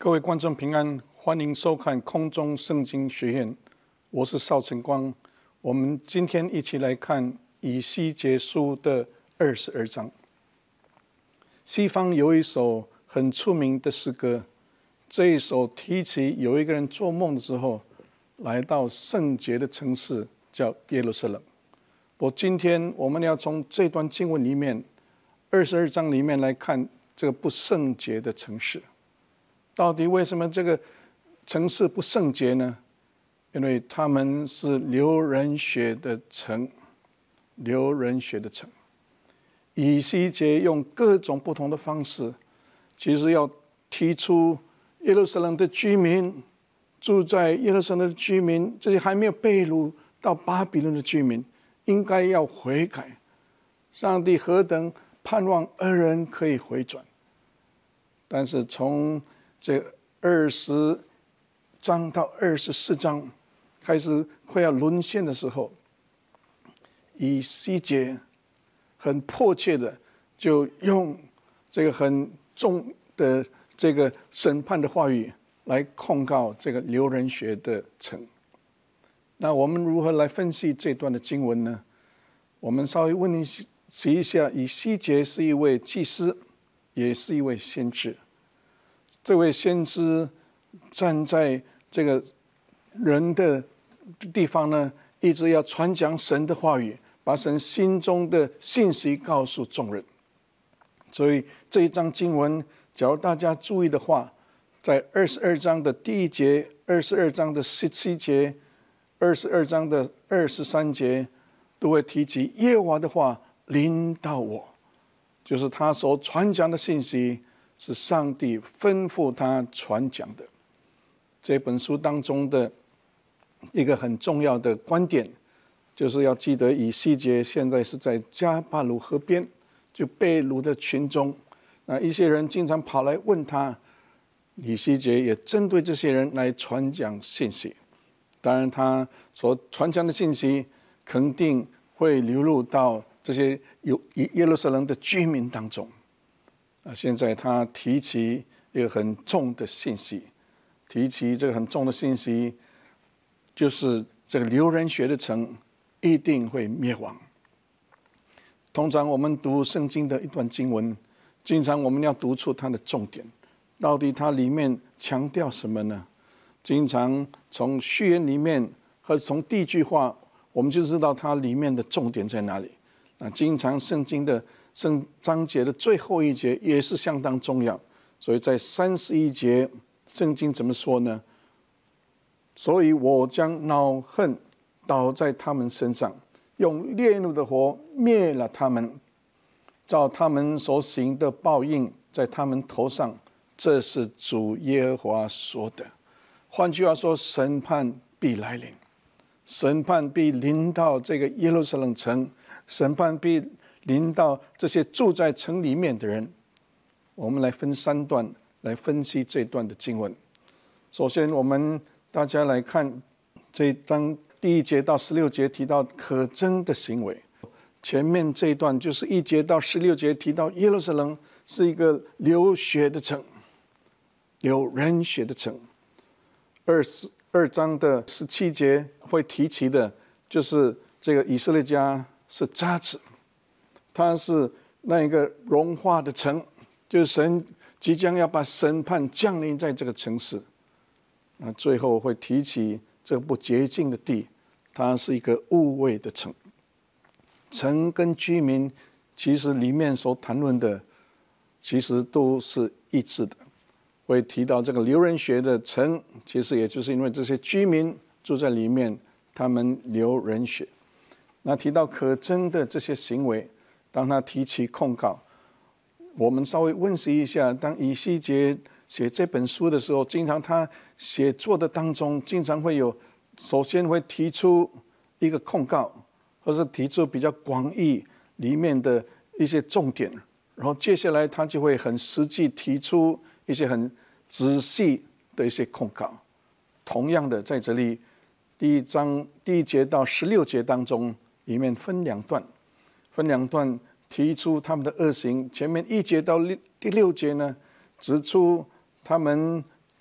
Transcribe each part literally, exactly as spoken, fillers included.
各位观众平安，欢迎收看空中圣经学院，我是邵晨光。我们今天一起来看以西结书的二十二章。西方有一首很出名的诗歌，这一首提起有一个人做梦的时候，来到圣洁的城市，叫耶路撒冷。我今天我们要从这段经文里面二十二章里面来看这个不圣洁的城市。到底为什么这个城市不圣洁呢？因为他们是流人血的城，流人血的城。以西结用各种不同的方式，其实要提出耶路撒冷的居民，住在耶路撒冷的居民，这些还没有被掳到巴比伦的居民，应该要悔改。上帝何等盼望恶人可以回转，但是从这二十章到二十四章开始快要沦陷的时候，以西结很迫切的就用这个很重的这个审判的话语来控告这个流人血的城。那我们如何来分析这段的经文呢？我们稍微问习一下，以西结是一位祭司，也是一位先知。这位先知站在这个人的地方呢，一直要传讲神的话语，把神心中的信息告诉众人。所以这一章经文，假如大家注意的话，在二十二章的第一节、二十二章的十七节、二十二章的二十三节，都会提及耶和华的话临到我，就是他所传讲的信息是上帝吩咐他传讲的。这本书当中的一个很重要的观点，就是要记得以西结现在是在迦巴鲁河边，就被掳的群众，那一些人经常跑来问他，以西结也针对这些人来传讲信息。当然他所传讲的信息肯定会流入到这些有耶路撒冷的居民当中。现在他提起一个很重的信息，提起这个很重的信息，就是这个流人血的城一定会灭亡。通常我们读圣经的一段经文，经常我们要读出它的重点，到底它里面强调什么呢？经常从序言里面和从第一句话，我们就知道它里面的重点在哪里。那经常圣经的圣章节的最后一节也是相当重要，所以在三十一节，圣经怎么说呢？所以我将恼恨倒在他们身上，用烈怒的火灭了他们，照他们所行的报应在他们头上，这是主耶和华说的。换句话说，审判必来临，审判必临到这个耶路撒冷城，审判必临到这些住在城里面的人。我们来分三段来分析这段的经文。首先我们大家来看这一章第一节到十六节提到可憎的行为。前面这一段就是一节到十六节提到耶路撒冷是一个流血的城，流人血的城。二十二章的十七节会提起的就是这个以色列家是渣滓，它是那一个融化的城，就是神即将要把审判降临在这个城市。那最后会提起这个不洁净的地，它是一个污秽的城。城跟居民其实里面所谈论的其实都是一致的。会提到这个流人血的城，其实也就是因为这些居民住在里面，他们流人血。那提到可憎的这些行为，当他提起控告，我们稍微温习一下，当以西结写这本书的时候，经常他写作的当中经常会有，首先会提出一个控告，或是提出比较广义里面的一些重点，然后接下来他就会很实际提出一些很仔细的一些控告。同样的，在这里第一章第一节到十六节当中，里面分两段，分两段提出他们的恶行。前面一节到第六节呢，指出他们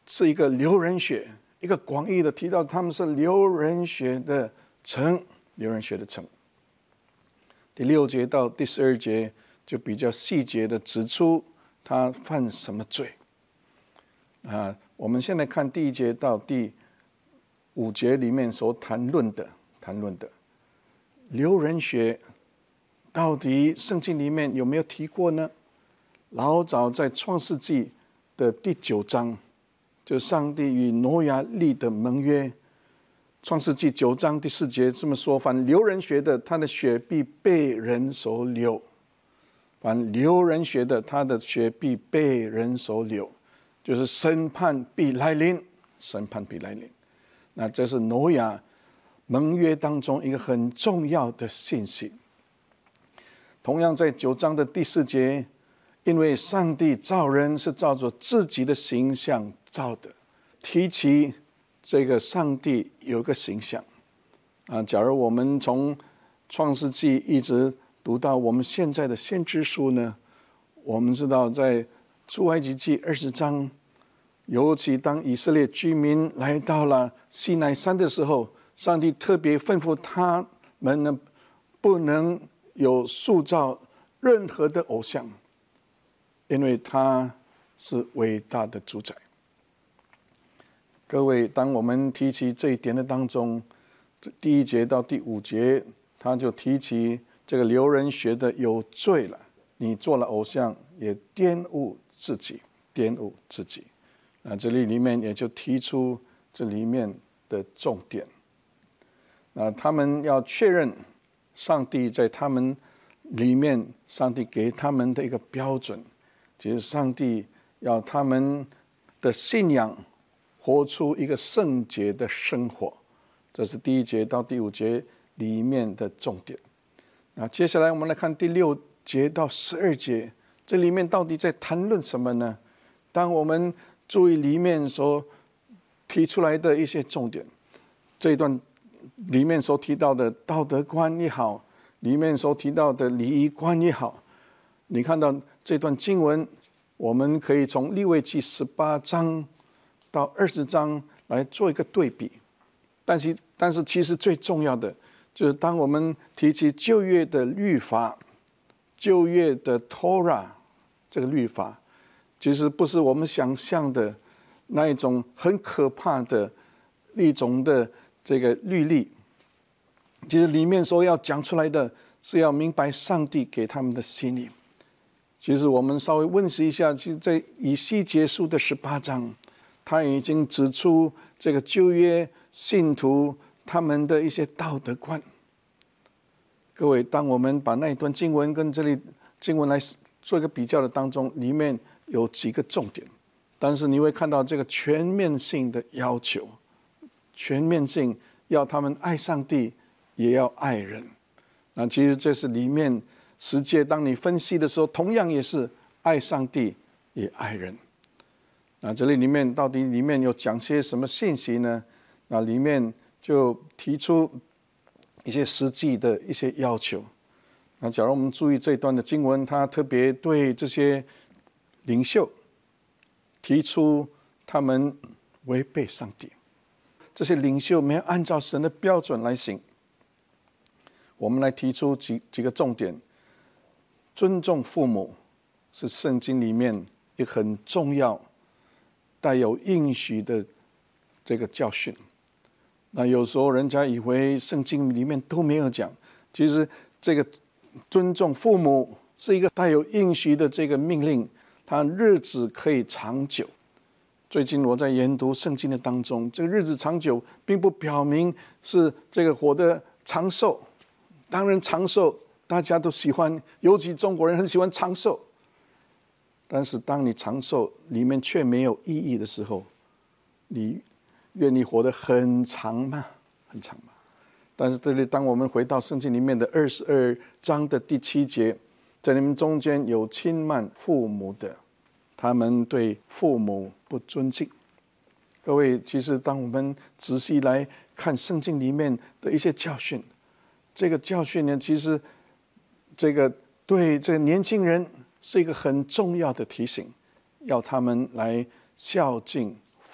是一个流人血，一个广义的提到他们是流人血的城，流人血的城。第六节到第十二节就比较细节的指出他犯什么罪啊。我们现在看第一节到第五节里面所谈论的谈论的流人血，到底圣经里面有没有提过呢？老早在创世纪的第九章，就上帝与挪亚立的盟约，创世纪九章第四节这么说：凡流人血的，他的血必被人所流；凡流人血的，他的血必被人所流。就是审判必来临，审判必来临。那这是挪亚盟约当中一个很重要的信息。同样在九章的第四节，因为上帝造人是照着自己的形象造的，提起这个上帝有个形象啊。假如我们从创世纪一直读到我们现在的先知书呢，我们知道在出埃及记二十章，尤其当以色列居民来到了西奈山的时候，上帝特别吩咐他们呢，不能有塑造任何的偶像，因为他是伟大的主宰。各位，当我们提起这一点的当中，第一节到第五节，他就提起这个流人血的有罪了，你做了偶像也玷污自己，玷污自己。那这里里面也就提出这里面的重点。那他们要确认上帝在他们里面，上帝给他们的一个标准，就是上帝要他们的信仰活出一个圣洁的生活。这是第一节到第五节里面的重点。那接下来我们来看第六节到十二节，这里面到底在谈论什么呢？当我们注意里面所提出来的一些重点，这一段里面所提到的道德观也好，里面所提到的礼仪观也好，你看到这段经文，我们可以从利未记十八章到二十章来做一个对比。但是，但是其实最重要的就是，当我们提起旧约的律法，旧约的 Torah 这个律法，其实不是我们想象的那一种很可怕的一种的这个律例。其实里面所要讲出来的是要明白上帝给他们的心意。其实我们稍微温习一下，其实在以西结书的十八章，他已经指出这个旧约信徒他们的一些道德观。各位，当我们把那一段经文跟这里经文来做一个比较的当中，里面有几个重点，但是你会看到这个全面性的要求，全面性要他们爱上帝，也要爱人。那其实这是里面十诫，当你分析的时候，同样也是爱上帝，也爱人。那这里里面到底里面有讲些什么信息呢？那里面就提出一些实际的一些要求。那假如我们注意这一段的经文，他特别对这些领袖提出他们违背上帝，这些领袖没有按照神的标准来行。我们来提出几几个重点。尊重父母是圣经里面一个很重要带有应许的这个教训。那有时候人家以为圣经里面都没有讲，其实这个尊重父母是一个带有应许的这个命令，它日子可以长久。最近我在研读圣经的当中，这个日子长久并不表明是这个活得长寿。当然长寿大家都喜欢，尤其中国人很喜欢长寿。但是当你长寿里面却没有意义的时候，你愿意活得很长吗？很长吗？但是这里当我们回到圣经里面的二十二章的第七节，在你们中间有轻慢父母的，他们对父母不尊敬。各位，其实当我们仔细来看圣经里面的一些教训，这个教训呢，其实这个对这个年轻人是一个很重要的提醒，要他们来孝敬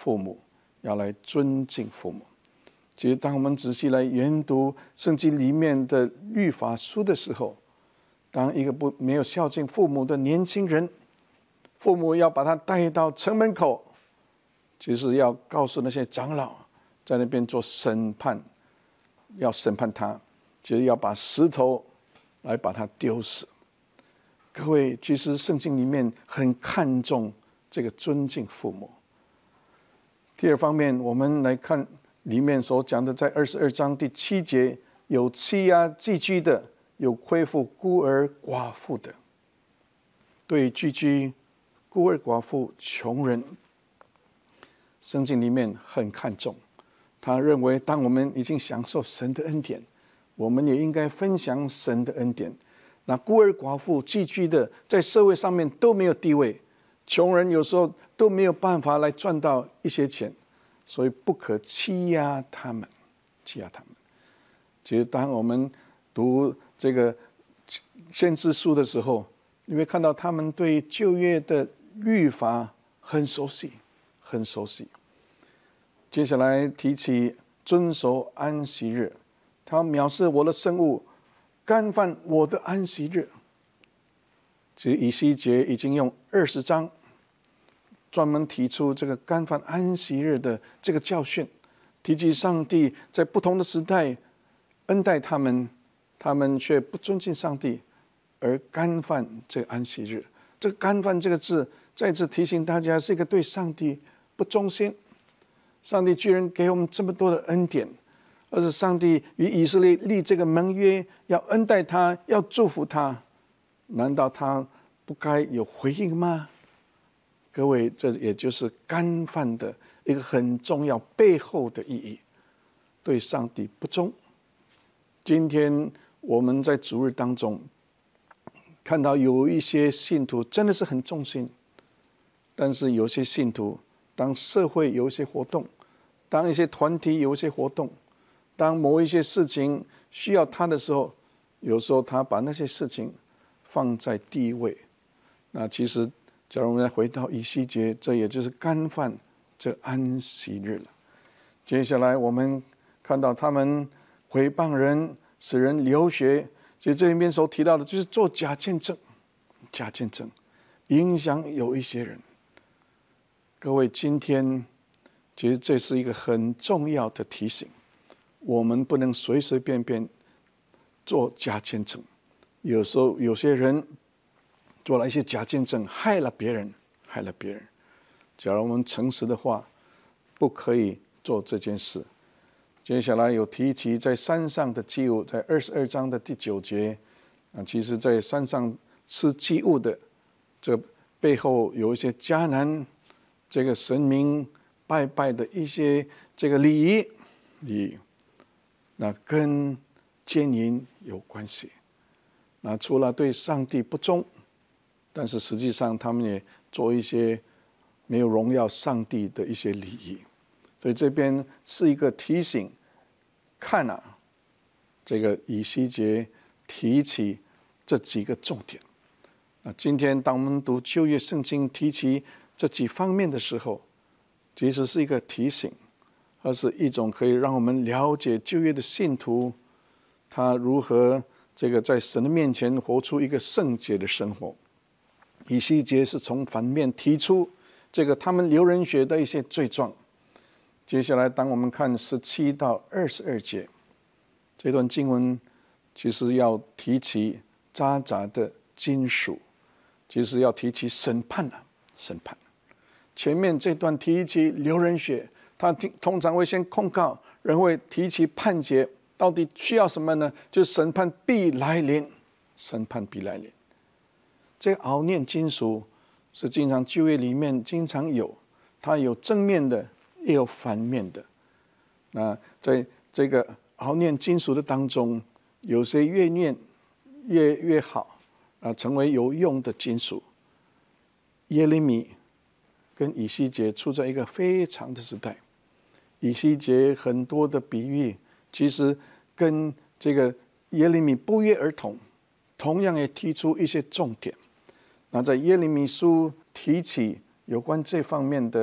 父母，要来尊敬父母。其实当我们仔细来研读圣经里面的律法书的时候，当一个不没有孝敬父母的年轻人，父母要把他带到城门口，其实要告诉那些长老在那边做审判，要审判他，就是要把石头来把他丢死。各位，其实圣经里面很看重这个尊敬父母。第二方面，我们来看里面所讲的，在二十二章第七节，有欺压寄居的，有亏负孤儿寡妇的。对寄居孤儿寡妇穷人，圣经里面很看重。他认为当我们已经享受神的恩典，我们也应该分享神的恩典。那孤儿寡妇寄居的，在社会上面都没有地位，穷人有时候都没有办法来赚到一些钱，所以不可欺压他们，欺压他们。其实当我们读这个先知书的时候，你会看到他们对旧约的律法很熟悉，很熟悉。接下来提起遵守安息日，他藐视我的圣物，干犯我的安息日。其实以西结已经用二十章专门提出这个干犯安息日的这个教训，提及上帝在不同的时代恩待他们，他们却不尊敬上帝，而干犯这个安息日。这个干犯这个字，再次提醒大家，是一个对上帝不忠心。上帝居然给我们这么多的恩典，而是上帝与以色列立这个盟约，要恩待他，要祝福他，难道他不该有回应吗？各位，这也就是干犯的一个很重要背后的意义，对上帝不忠。今天我们在主日当中看到有一些信徒真的是很忠心，但是有些信徒当社会有一些活动，当一些团体有一些活动，当某一些事情需要他的时候，有时候他把那些事情放在第一位。那其实假如我们再回到以西结，这也就是干犯这安息日了。接下来我们看到他们毁谤人，使人流血。其实这里面所提到的就是做假见证，假见证影响有一些人。各位，今天其实这是一个很重要的提醒，我们不能随随便便做假见证。有时候有些人做了一些假见证，害了别人，害了别人。假如我们诚实的话，不可以做这件事。接下来有提及在山上的祭物，在二十二章的第九节啊，其实在山上吃祭物的，这背后有一些迦南这个神明拜拜的一些这个礼仪，礼仪，那跟奸淫有关系。那除了对上帝不忠，但是实际上他们也做一些没有荣耀上帝的一些礼仪。所以这边是一个提醒，看啊，这个以西结提起这几个重点。那今天当我们读旧约圣经提起这几方面的时候，其实是一个提醒，而是一种可以让我们了解旧约的信徒他如何这个在神的面前活出一个圣洁的生活。以西结是从反面提出这个他们流人血的一些罪状。接下来当我们看十七到二十二节，这段经文其实要提起渣杂的金属，其实要提起审判啊，审判。前面这段提起流人血，他通常会先控告，然后会提起判决，到底需要什么呢？就是审判必来临，审判必来临。这个熬炼金属是经常旧约里面经常有，它有正面的也有反面的。那在这个熬炼金属的当中，有些越炼越越好啊，成为有用的金属。耶利米跟以西结处在一个非常的时代，以西结很多的比喻其实跟这个耶利米不约而同，同样也提出一些重点。那在耶利米书提起有关这方面的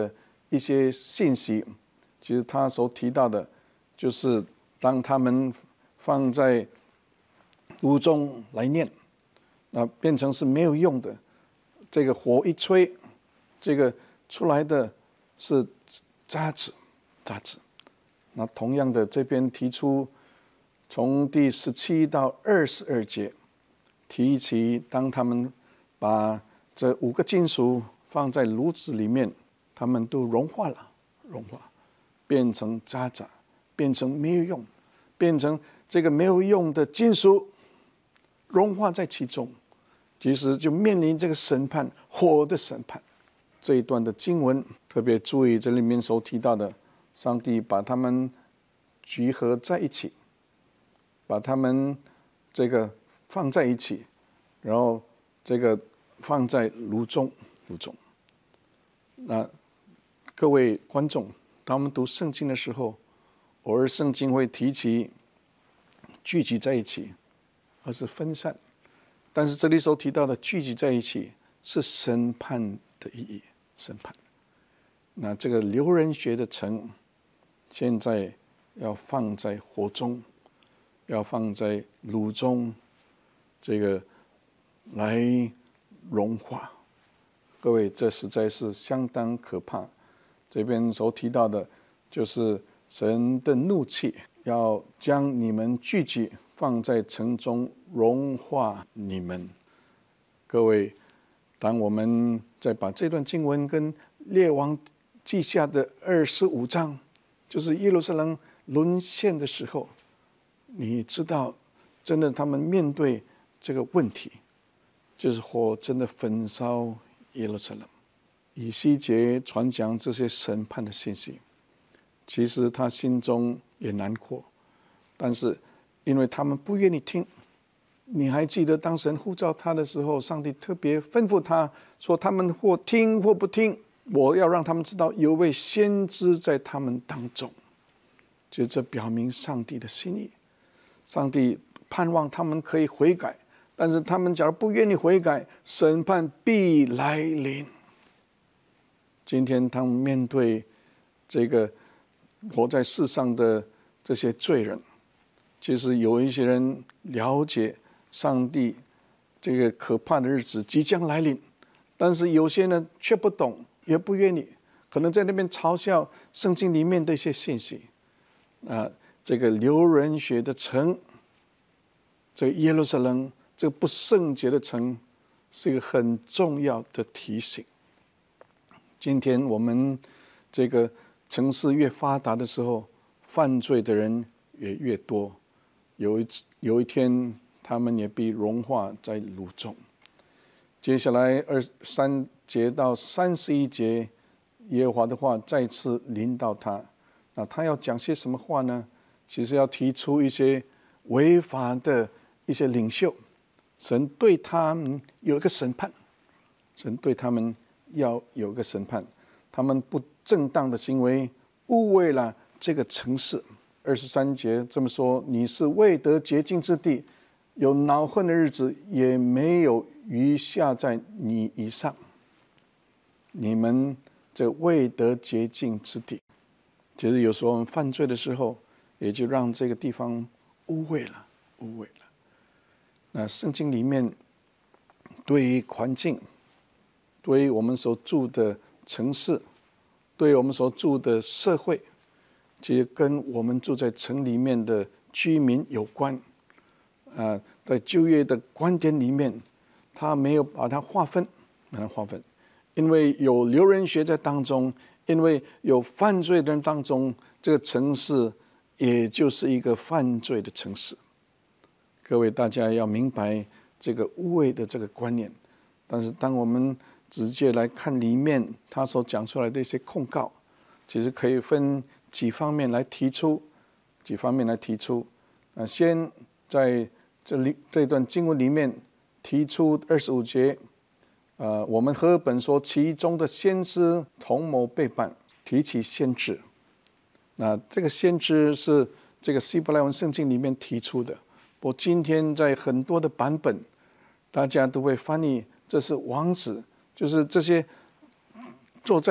一些信息，其实他所提到的，就是当他们放在炉中来念，那变成是没有用的。这个火一吹，这个出来的是渣子，渣子。那同样的，这边提出从第十七到二十二节，提起当他们把这五个金属放在炉子里面，他们都融化了，融化，变成渣渣，变成没有用，变成这个没有用的金属融化在其中，其实就面临这个审判，火的审判。这一段的经文特别注意这里面所提到的，上帝把他们聚合在一起，把他们这个放在一起，然后这个放在炉中，炉中。那各位观众，当我们读圣经的时候，偶尔圣经会提起聚集在一起，而是分散。但是这里所提到的聚集在一起，是审判的意义，审判。那这个流人血的城，现在要放在火中，要放在炉中，这个来融化。各位，这实在是相当可怕。这边所提到的，就是神的怒气，要将你们聚集放在城中，融化你们。各位，当我们再把这段经文跟列王记下的二十五章，就是耶路撒冷沦陷的时候，你知道，真的他们面对这个问题，就是火真的焚烧耶路撒冷。以西结传讲这些审判的信息，其实他心中也难过，但是因为他们不愿意听。你还记得当神呼召他的时候，上帝特别吩咐他说，他们或听或不听，我要让他们知道有位先知在他们当中。就这表明上帝的心意，上帝盼望他们可以悔改，但是他们假如不愿意悔改，审判必来临。今天他们面对这个活在世上的这些罪人，其实有一些人了解上帝这个可怕的日子即将来临，但是有些人却不懂，也不愿意，可能在那边嘲笑圣经里面的一些信息。啊，这个流人血的城，这个耶路撒冷，这个不圣洁的城，是一个很重要的提醒。今天我们这个城市越发达的时候，犯罪的人也越多，有一有一天他们也必融化在炉中。接下来二三节到三十一节，耶和华的话再次临到他。那他要讲些什么话呢？其实要提出一些违法的一些领袖，神对他们有一个审判，神对他们要有一个审判，他们不正当的行为污秽了这个城市。二十三节这么说：你是未得洁净之地，有恼恨的日子，也没有余下在你以上。你们这未得洁净之地，其实有时候我们犯罪的时候，也就让这个地方污秽了，污秽了。那圣经里面对于环境，对于我们所住的城市，对于我们所住的社会，其实跟我们住在城里面的居民有关。啊，在旧约的观点里面，他没有把它划分，把它划分，因为有流人血在当中，因为有犯罪的人当中，这个城市也就是一个犯罪的城市。各位大家要明白这个污秽的这个观念。但是当我们直接来看里面他所讲出来的一些控告，其实可以分几方面来提出，几方面来提出。那先在这里这段经文里面提出二十五节，呃，我们和本说其中的先知同谋背叛，提起先知。那这个先知是这个希伯来文圣经里面提出的，不过今天在很多的版本，大家都会翻译这是王子，就是这些坐在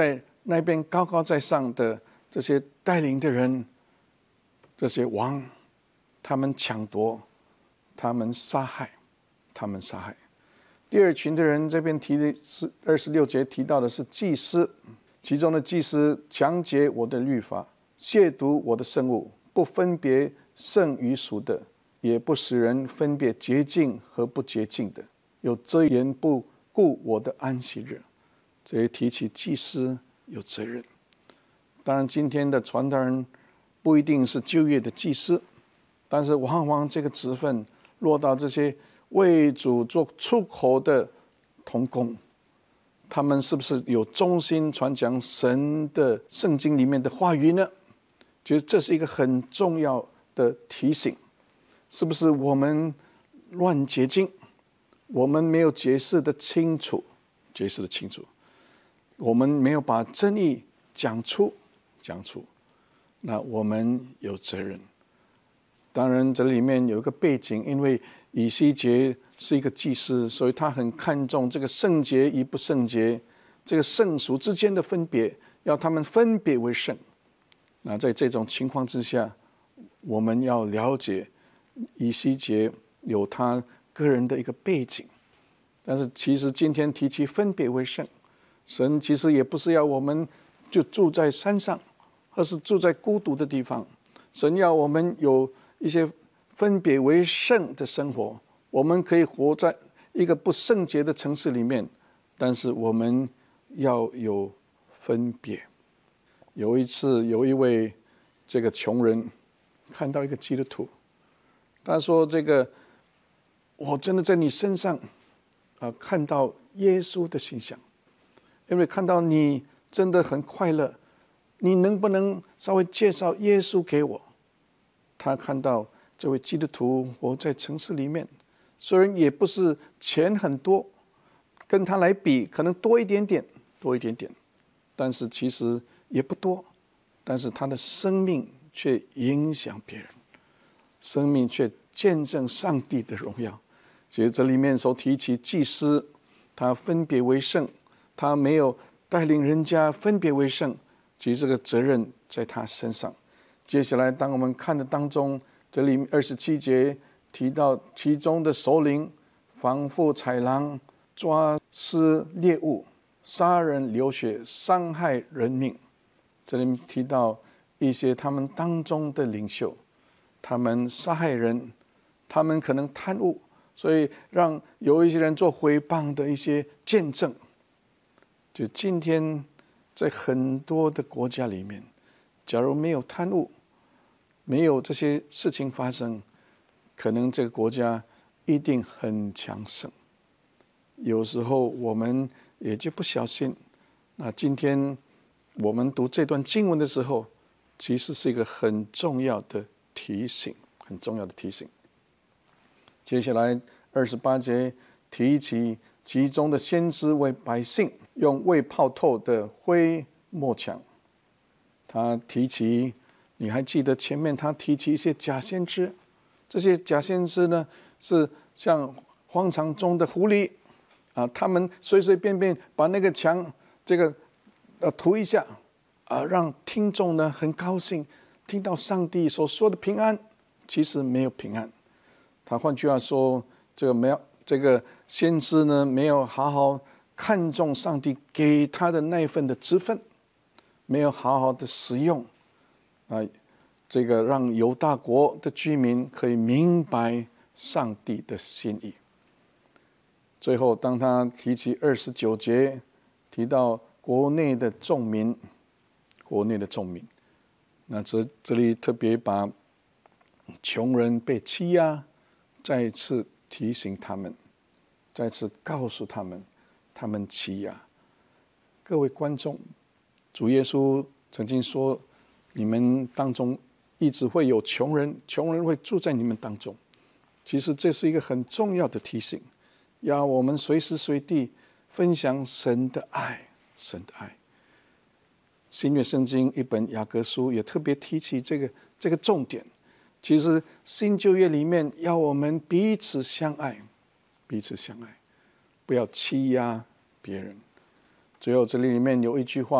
那边高高在上的这些带领的人，这些王，他们抢夺，他们杀害，他们杀害。第二群的人，这边提的是二十六节提到的是祭司，其中的祭司强劫我的律法，亵渎我的圣物，不分别圣与俗的，也不使人分别洁净和不洁净的，有遮掩不顾我的安息日。这也提起祭司有责任。当然今天的传道人不一定是旧约的祭司，但是往往这个职分落到这些为主做出口的同工，他们是不是有忠心传讲神的圣经里面的话语呢？其实这是一个很重要的提醒。是不是我们乱解经，我们没有解释的清楚，解释的清楚，我们没有把真理讲出讲出，那我们有责任。当然这里面有一个背景，因为以西结是一个祭司，所以他很看重这个圣洁与不圣洁，这个圣俗之间的分别，要他们分别为圣。那在这种情况之下，我们要了解以西结有他个人的一个背景。但是其实今天提起分别为圣，神其实也不是要我们就住在山上，而是住在孤独的地方。神要我们有一些分别为圣的生活，我们可以活在一个不圣洁的城市里面，但是我们要有分别。有一次有一位这个穷人看到一个基督徒，他说这个我真的在你身上、呃、看到耶稣的形象，因为看到你真的很快乐，你能不能稍微介绍耶稣给我？他看到这位基督徒活在城市里面，虽然也不是钱很多，跟他来比可能多一点点多一点点，但是其实也不多，但是他的生命却影响别人，生命却见证上帝的荣耀。所以这里面所提起祭司，他分别为圣，他没有带领人家分别为圣，其实这个责任在他身上。接下来当我们看的当中，这里二十七节提到其中的首领防负豺狼，抓撕猎物，杀人流血，伤害人命。这里面提到一些他们当中的领袖，他们杀害人，他们可能贪污，所以让有一些人做诽谤的一些见证。就今天在很多的国家里面，假如没有贪污，没有这些事情发生，可能这个国家一定很强盛。有时候我们也就不小心。那今天我们读这段经文的时候，其实是一个很重要的提醒，很重要的提醒。接下来二十八节提起其中的先知为百姓用未泡透的灰抹墙。他提起，你还记得前面他提起一些假先知，这些假先知呢是像荒场中的狐狸啊，他们随随便便把那个墙这个呃涂一下啊，让听众呢很高兴，听到上帝所说的平安，其实没有平安。他换句话说，这个没有这个先知呢没有好好看重上帝给他的那一份的职分，没有好好的使用啊，这个让犹大国的居民可以明白上帝的心意。最后当他提起二十九节，提到国内的众民，国内的众民，那这这里特别把穷人被欺压，再一次提醒他们，再次告诉他们，他们欺压。各位观众，主耶稣曾经说，你们当中一直会有穷人，穷人会住在你们当中。其实这是一个很重要的提醒，要我们随时随地分享神的爱，神的爱。新约圣经一本雅各书也特别提起这个这个重点。其实新旧约里面要我们彼此相爱，彼此相爱，不要欺压别人。最后这里面有一句话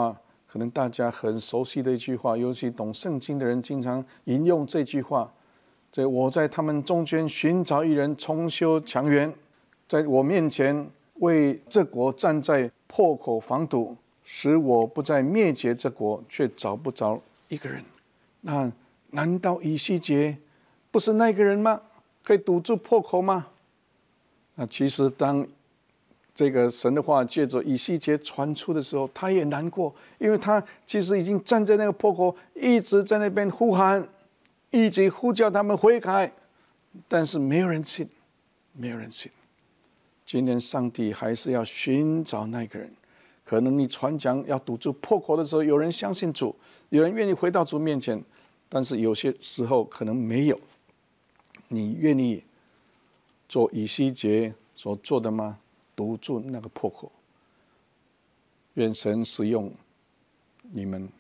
可能大家很熟悉的一句话，尤其懂圣经的人经常引用这句话：在我在他们中间寻找一人，重修墙垣，在我面前为这国站在破口防堵，使我不再灭绝这国，却找不着一个人。那难道以西结不是那个人吗？可以堵住破口吗？那其实当这个神的话借着以西结传出的时候，他也难过，因为他其实已经站在那个破口，一直在那边呼喊，一直呼叫他们悔改，但是没有人信，没有人信。今天上帝还是要寻找那个人。可能你传讲要堵住破口的时候，有人相信主，有人愿意回到主面前，但是有些时候可能没有。你愿意做以西结所做的吗？堵住那个破口。愿神使用你们。